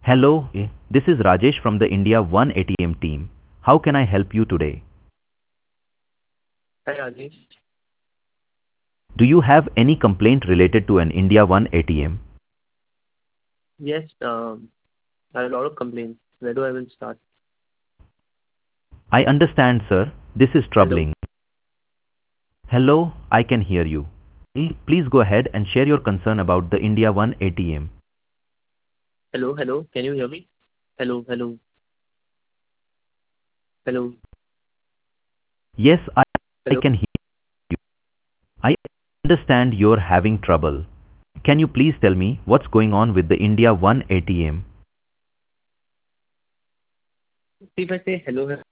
Hello, this is Rajesh from the India One ATM team. How can I help you today? Hi, Rajesh. Do you have any complaint related to an India One ATM? Yes, I have a lot of complaints. Where do I will start? I understand, sir. This is Hello, troubling. Hello, I can hear you. Please go ahead and share your concern about the India One ATM. hello. Can you hear me? Hello, hello, Yes, I hello. can hear you. I understand you're having trouble. Can you please tell me what's going on with the India One ATM? See, if I say hello,